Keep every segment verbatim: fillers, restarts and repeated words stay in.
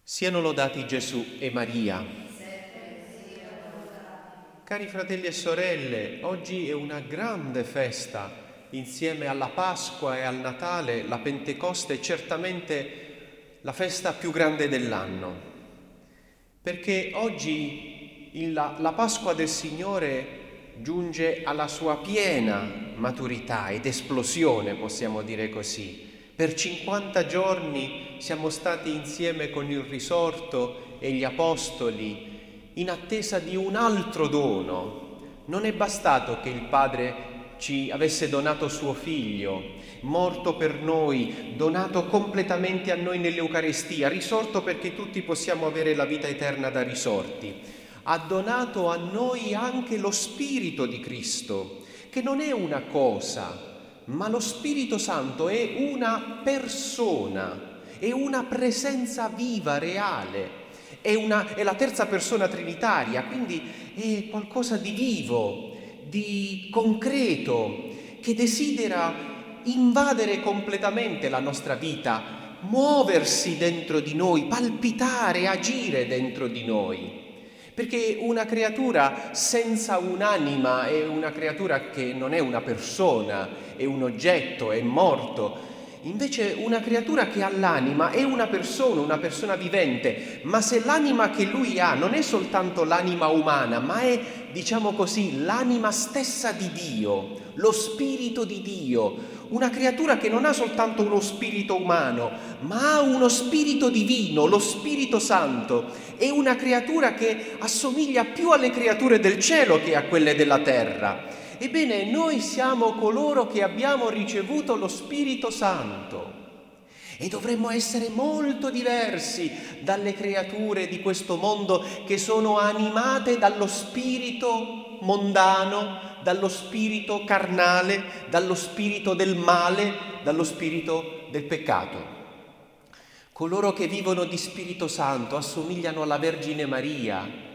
Siano lodati Gesù e Maria. Cari fratelli e sorelle, oggi è una grande festa, insieme alla Pasqua e al Natale. La Pentecoste è certamente la festa più grande dell'anno, perché oggi la, la Pasqua del Signore giunge alla sua piena maturità ed esplosione, possiamo dire così. Per cinquanta giorni siamo stati insieme con il risorto e gli apostoli in attesa di un altro dono. Non è bastato che il Padre ci avesse donato suo Figlio, morto per noi, donato completamente a noi nell'Eucaristia, risorto perché tutti possiamo avere la vita eterna da risorti. Ha donato a noi anche lo Spirito di Cristo, che non è una cosa, ma lo Spirito Santo è una persona, è una presenza viva, reale, è, una, è la terza persona trinitaria, quindi è qualcosa di vivo, di concreto, che desidera invadere completamente la nostra vita, muoversi dentro di noi, palpitare, agire dentro di noi. Perché una creatura senza un'anima è una creatura che non è una persona, è un oggetto, è morto. Invece una creatura che ha l'anima è una persona, una persona vivente, ma se l'anima che lui ha non è soltanto l'anima umana, ma è, diciamo così, l'anima stessa di Dio, lo spirito di Dio, una creatura che non ha soltanto uno spirito umano, ma ha uno spirito divino, lo Spirito Santo, è una creatura che assomiglia più alle creature del cielo che a quelle della terra. Ebbene, noi siamo coloro che abbiamo ricevuto lo Spirito Santo e dovremmo essere molto diversi dalle creature di questo mondo che sono animate dallo spirito mondano, dallo spirito carnale, dallo spirito del male, dallo spirito del peccato. Coloro che vivono di Spirito Santo assomigliano alla Vergine Maria,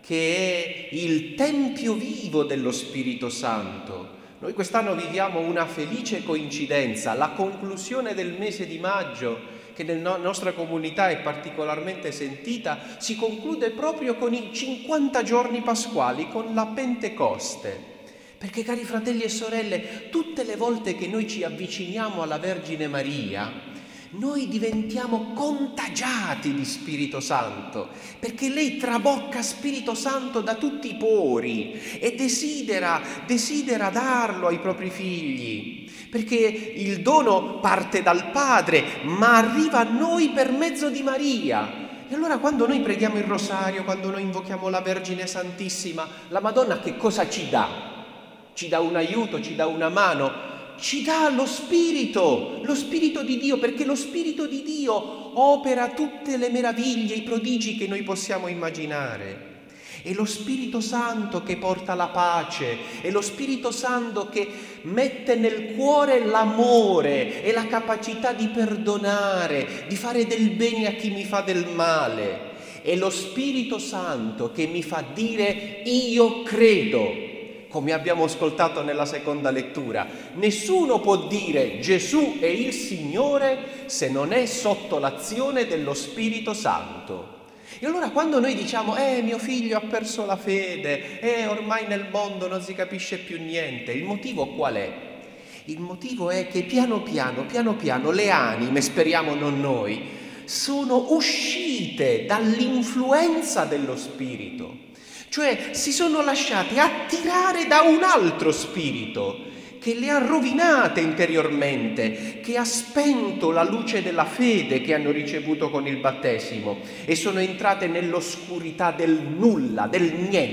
che è il tempio vivo dello Spirito Santo. Noi quest'anno viviamo una felice coincidenza, la conclusione del mese di maggio, che nella nostra comunità è particolarmente sentita, si conclude proprio con i cinquanta giorni pasquali, con la Pentecoste. Perché, cari fratelli e sorelle, tutte le volte che noi ci avviciniamo alla Vergine Maria, noi diventiamo contagiati di Spirito Santo, perché lei trabocca Spirito Santo da tutti i pori e desidera, desidera darlo ai propri figli, perché il dono parte dal Padre, ma arriva a noi per mezzo di Maria. E allora quando noi preghiamo il rosario, quando noi invochiamo la Vergine Santissima, la Madonna che cosa ci dà? Ci dà un aiuto, ci dà una mano, ci dà lo Spirito, lo Spirito di Dio, perché lo Spirito di Dio opera tutte le meraviglie, i prodigi che noi possiamo immaginare. È lo Spirito Santo che porta la pace, è lo Spirito Santo che mette nel cuore l'amore e la capacità di perdonare, di fare del bene a chi mi fa del male. È lo Spirito Santo che mi fa dire io credo. Come abbiamo ascoltato nella seconda lettura, nessuno può dire Gesù è il Signore se non è sotto l'azione dello Spirito Santo. E allora quando noi diciamo eh mio figlio ha perso la fede, eh ormai nel mondo non si capisce più niente, il motivo qual è? Il motivo è che piano piano, piano piano le anime, speriamo non noi, sono uscite dall'influenza dello Spirito. Cioè si sono lasciate attirare da un altro spirito che le ha rovinate interiormente, che ha spento la luce della fede che hanno ricevuto con il battesimo e sono entrate nell'oscurità del nulla, del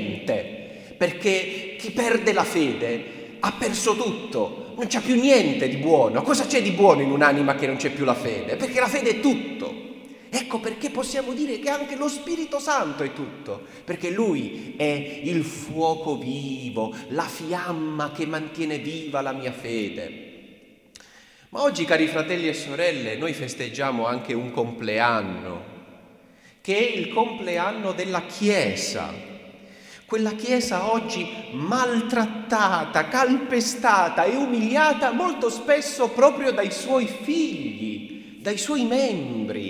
niente, perché chi perde la fede ha perso tutto, non c'è più niente di buono. Cosa c'è di buono in un'anima che non c'è più la fede? Perché la fede è tutto. Ecco perché possiamo dire che anche lo Spirito Santo è tutto, perché Lui è il fuoco vivo, la fiamma che mantiene viva la mia fede. Ma oggi, cari fratelli e sorelle, noi festeggiamo anche un compleanno, che è il compleanno della Chiesa. Quella Chiesa oggi maltrattata, calpestata e umiliata molto spesso proprio dai suoi figli, dai suoi membri,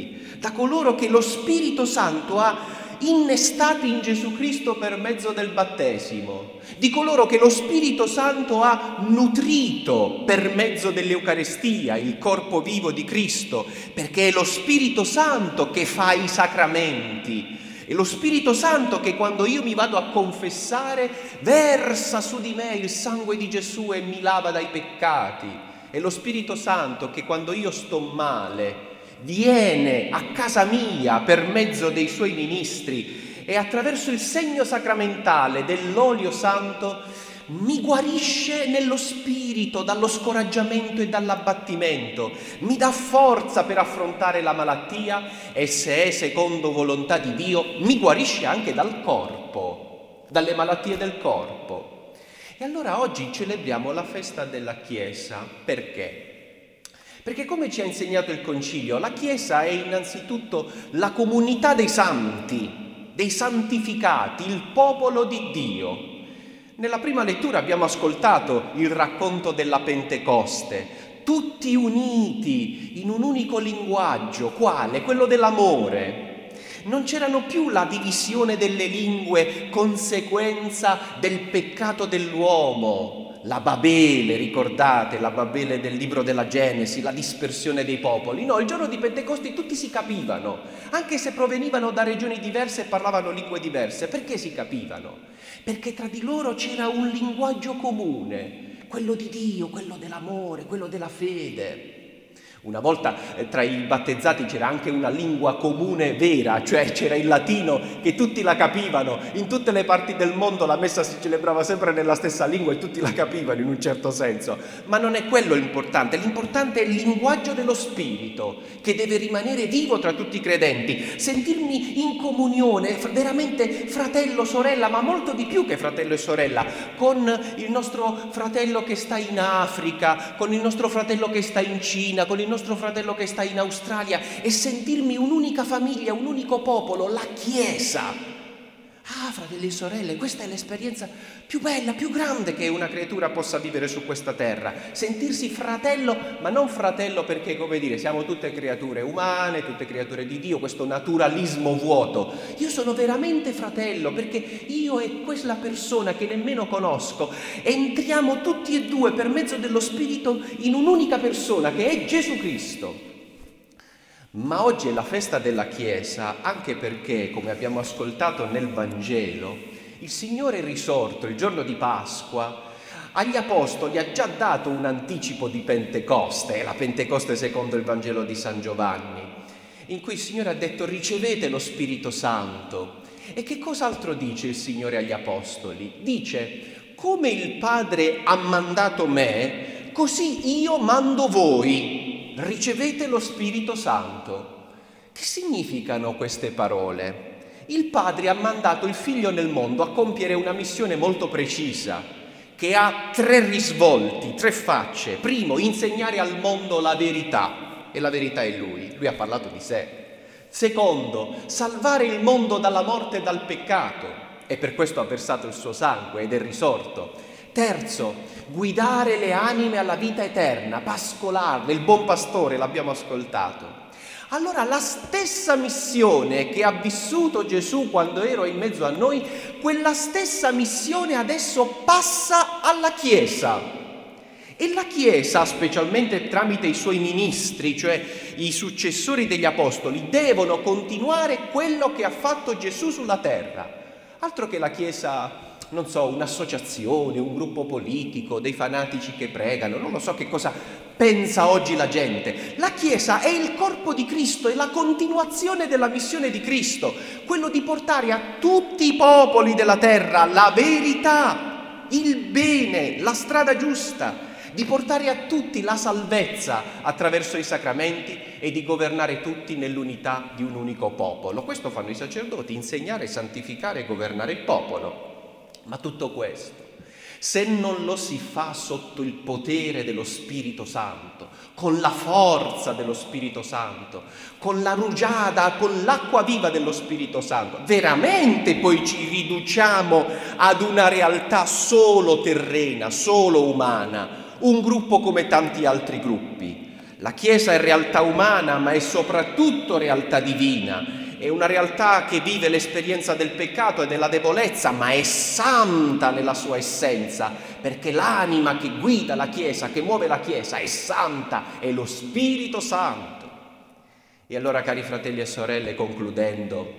da coloro che lo Spirito Santo ha innestati in Gesù Cristo per mezzo del battesimo, di coloro che lo Spirito Santo ha nutrito per mezzo dell'Eucaristia, il corpo vivo di Cristo, perché è lo Spirito Santo che fa i sacramenti, è lo Spirito Santo che quando io mi vado a confessare versa su di me il sangue di Gesù e mi lava dai peccati, è lo Spirito Santo che quando io sto male viene a casa mia per mezzo dei suoi ministri e attraverso il segno sacramentale dell'olio santo mi guarisce nello spirito dallo scoraggiamento e dall'abbattimento, mi dà forza per affrontare la malattia e, se è secondo volontà di Dio, mi guarisce anche dal corpo, dalle malattie del corpo. E allora oggi celebriamo la festa della Chiesa. Perché? Perché, come ci ha insegnato il Concilio, la Chiesa è innanzitutto la comunità dei santi, dei santificati, il popolo di Dio. Nella prima lettura abbiamo ascoltato il racconto della Pentecoste, tutti uniti in un unico linguaggio, quale? Quello dell'amore. Non c'erano più la divisione delle lingue, conseguenza del peccato dell'uomo. La Babele, ricordate, la Babele del libro della Genesi, la dispersione dei popoli. No, il giorno di Pentecoste tutti si capivano, anche se provenivano da regioni diverse e parlavano lingue diverse. Perché si capivano? Perché tra di loro c'era un linguaggio comune, quello di Dio, quello dell'amore, quello della fede. Una volta eh, tra i battezzati c'era anche una lingua comune vera, cioè c'era il latino che tutti la capivano. In tutte le parti del mondo la messa si celebrava sempre nella stessa lingua e tutti la capivano in un certo senso. Ma non è quello l'importante, l'importante è il linguaggio dello Spirito che deve rimanere vivo tra tutti i credenti. Sentirmi in comunione, veramente fratello, sorella, ma molto di più che fratello e sorella, con il nostro fratello che sta in Africa, con il nostro fratello che sta in Cina, con il nostro fratello che sta in Australia, e sentirmi un'unica famiglia, un unico popolo, la Chiesa. Ah, fratelli e sorelle, questa è l'esperienza più bella, più grande che una creatura possa vivere su questa terra. Sentirsi fratello, ma non fratello perché, come dire, siamo tutte creature umane, tutte creature di Dio, questo naturalismo vuoto. Io sono veramente fratello perché io e quella persona che nemmeno conosco entriamo tutti e due per mezzo dello Spirito in un'unica persona che è Gesù Cristo. Ma oggi è la festa della Chiesa anche perché, come abbiamo ascoltato nel Vangelo, il Signore è risorto il giorno di Pasqua. Agli Apostoli ha già dato un anticipo di Pentecoste, la Pentecoste secondo il Vangelo di San Giovanni, in cui il Signore ha detto: ricevete lo Spirito Santo. E che cos'altro dice il Signore agli Apostoli? Dice: come il Padre ha mandato me, così io mando voi. Ricevete lo Spirito Santo. Che significano queste parole? Il Padre ha mandato il Figlio nel mondo a compiere una missione molto precisa, che ha tre risvolti, tre facce. Primo, insegnare al mondo la verità, e la verità è Lui. Lui ha parlato di sé. Secondo, salvare il mondo dalla morte e dal peccato, e per questo ha versato il suo sangue ed è risorto. Terzo, guidare le anime alla vita eterna, pascolarle, il buon pastore, l'abbiamo ascoltato. Allora la stessa missione che ha vissuto Gesù quando ero in mezzo a noi, quella stessa missione adesso passa alla Chiesa. E la Chiesa, specialmente tramite i suoi ministri, cioè i successori degli Apostoli, devono continuare quello che ha fatto Gesù sulla terra. Altro che la Chiesa, non so, un'associazione, un gruppo politico, dei fanatici che pregano, non lo so che cosa pensa oggi la gente. La Chiesa è il corpo di Cristo, è la continuazione della missione di Cristo, quello di portare a tutti i popoli della terra la verità, il bene, la strada giusta, di portare a tutti la salvezza attraverso i sacramenti e di governare tutti nell'unità di un unico popolo. Questo fanno i sacerdoti, insegnare, santificare e governare il popolo. Ma tutto questo, se non lo si fa sotto il potere dello Spirito Santo, con la forza dello Spirito Santo, con la rugiada, con l'acqua viva dello Spirito Santo, veramente poi ci riduciamo ad una realtà solo terrena, solo umana, un gruppo come tanti altri gruppi. La Chiesa è realtà umana, ma è soprattutto realtà divina. È una realtà che vive l'esperienza del peccato e della debolezza, ma è santa nella sua essenza, perché l'anima che guida la Chiesa, che muove la Chiesa, è santa, è lo Spirito Santo. E allora, cari fratelli e sorelle, concludendo,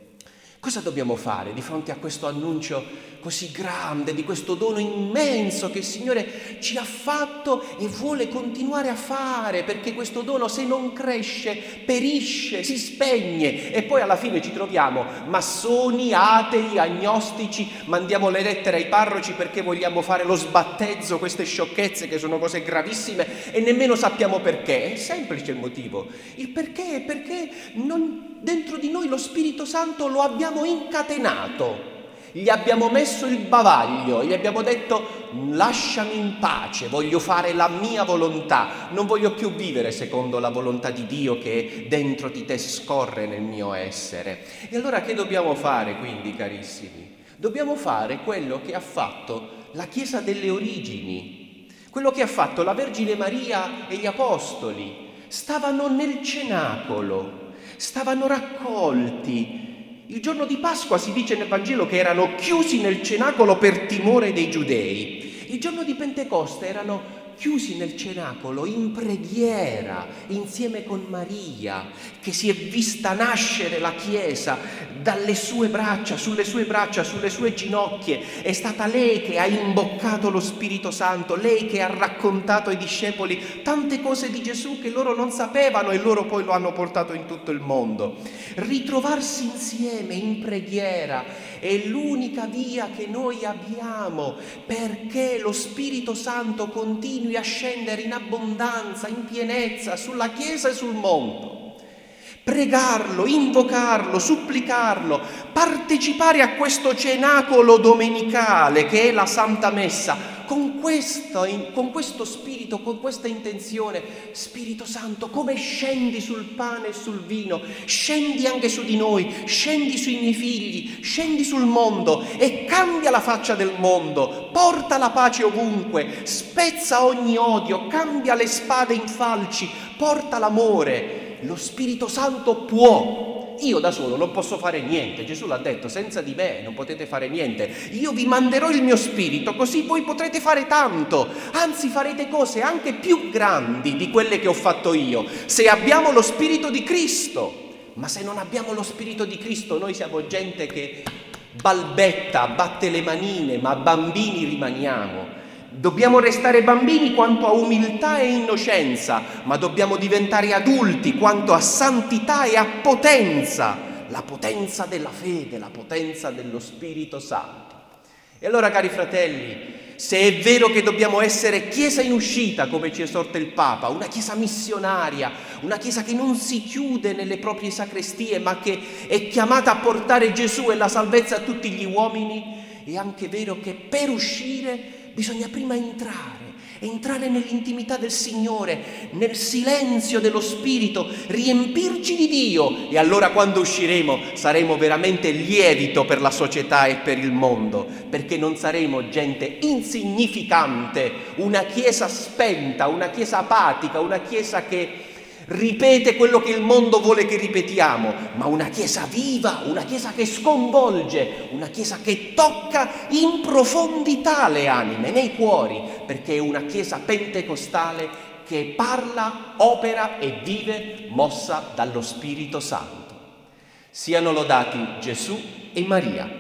cosa dobbiamo fare di fronte a questo annuncio così grande, di questo dono immenso che il Signore ci ha fatto e vuole continuare a fare, perché questo dono, se non cresce, perisce, si spegne e poi alla fine ci troviamo massoni, atei, agnostici, mandiamo le lettere ai parroci perché vogliamo fare lo sbattezzo, queste sciocchezze che sono cose gravissime e nemmeno sappiamo perché. È semplice il motivo. Il perché è perché non, dentro di noi lo Spirito Santo lo abbiamo incatenato. Gli abbiamo messo il bavaglio, gli abbiamo detto: lasciami in pace, voglio fare la mia volontà, non voglio più vivere secondo la volontà di Dio che dentro di te scorre nel mio essere. E allora che dobbiamo fare quindi, carissimi? Dobbiamo fare quello che ha fatto la Chiesa delle origini, quello che ha fatto la Vergine Maria e gli Apostoli. Stavano nel cenacolo, stavano raccolti. Il giorno di Pasqua si dice nel Vangelo che erano chiusi nel cenacolo per timore dei giudei. Il giorno di Pentecoste erano chiusi nel cenacolo in preghiera insieme con Maria, che si è vista nascere la Chiesa dalle sue braccia, sulle sue braccia, sulle sue ginocchia. È stata lei che ha imboccato lo Spirito Santo, lei che ha raccontato ai discepoli tante cose di Gesù che loro non sapevano e loro poi lo hanno portato in tutto il mondo. Ritrovarsi insieme in preghiera è l'unica via che noi abbiamo perché lo Spirito Santo continui a scendere in abbondanza, in pienezza sulla Chiesa e sul mondo. Pregarlo, invocarlo, supplicarlo, partecipare a questo cenacolo domenicale che è la Santa Messa, con questo, con questo spirito, con questa intenzione. Spirito Santo, come scendi sul pane e sul vino, scendi anche su di noi, scendi sui miei figli, scendi sul mondo e cambia la faccia del mondo, porta la pace ovunque, spezza ogni odio, cambia le spade in falci, porta l'amore. Lo Spirito Santo può. Io da solo non posso fare niente. Gesù l'ha detto: senza di me non potete fare niente. Io vi manderò il mio Spirito, così voi potrete fare tanto. Anzi, farete cose anche più grandi di quelle che ho fatto io, se abbiamo lo Spirito di Cristo. Ma se non abbiamo lo Spirito di Cristo, noi siamo gente che balbetta, batte le manine, ma bambini rimaniamo. Dobbiamo restare bambini quanto a umiltà e innocenza, ma dobbiamo diventare adulti quanto a santità e a potenza, la potenza della fede, la potenza dello Spirito Santo. E allora, cari fratelli, se è vero che dobbiamo essere Chiesa in uscita, come ci esorta il Papa, una Chiesa missionaria, una Chiesa che non si chiude nelle proprie sacrestie, ma che è chiamata a portare Gesù e la salvezza a tutti gli uomini, è anche vero che per uscire bisogna prima entrare, entrare nell'intimità del Signore, nel silenzio dello Spirito, riempirci di Dio, e allora quando usciremo saremo veramente lievito per la società e per il mondo, perché non saremo gente insignificante, una Chiesa spenta, una Chiesa apatica, una Chiesa che ripete quello che il mondo vuole che ripetiamo, ma una Chiesa viva, una Chiesa che sconvolge, una Chiesa che tocca in profondità le anime, nei cuori, perché è una Chiesa pentecostale che parla, opera e vive mossa dallo Spirito Santo. Siano lodati Gesù e Maria.